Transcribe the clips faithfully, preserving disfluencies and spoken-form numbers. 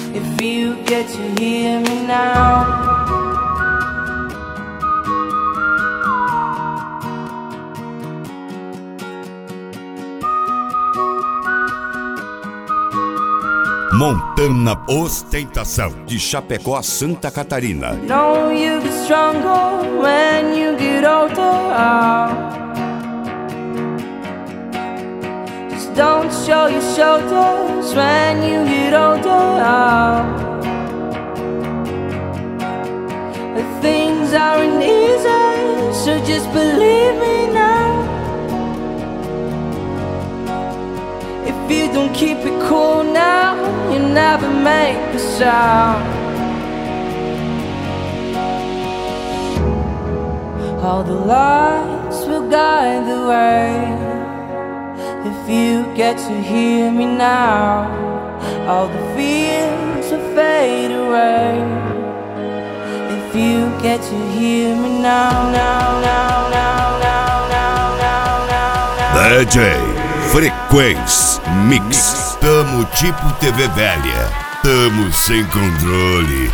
If you get to hear me now. Montana Ostentação, de Chapecó a Santa Catarina. Know you get stronger when you get older. Just don't show your shoulders when you get older. But things aren't easy, so just believe me now. If you don't keep it cool now, you never make a sound. All the lights will guide the way. If you get to hear me now, all the fears will fade away. If you get to hear me now, now, now, now, now, now, now, now, now. D J Frequência Mix. Tamo tipo T V velha. Tamo sem controle.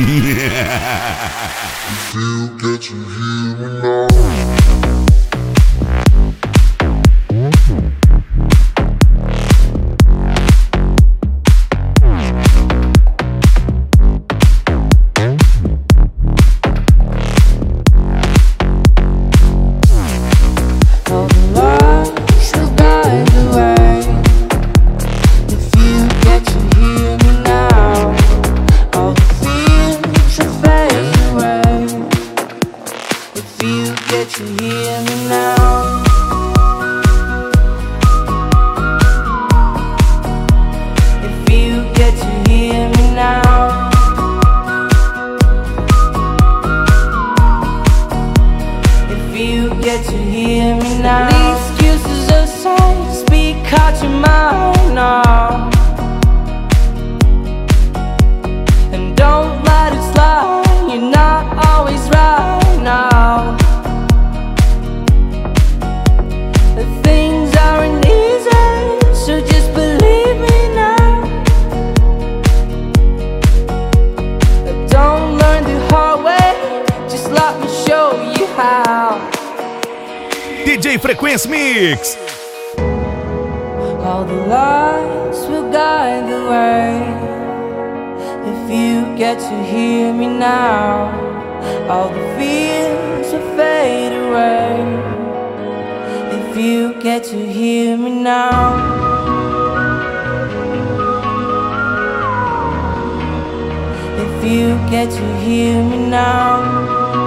If you get to hear me now. D J Frequência Mix. All the lights will guide the way. If you get to hear me now, all the fears will fade away. If you get to hear me now. If you get to hear me now.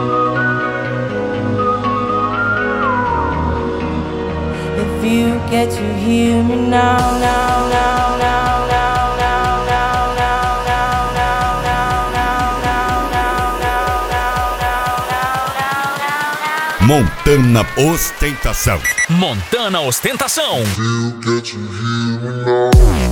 If you get to hear me now, now, now, now, now, now, now, now, now, now, now, now, now, now, now, now. Montana Ostentação. Montana Ostentação. If you get to hear me now.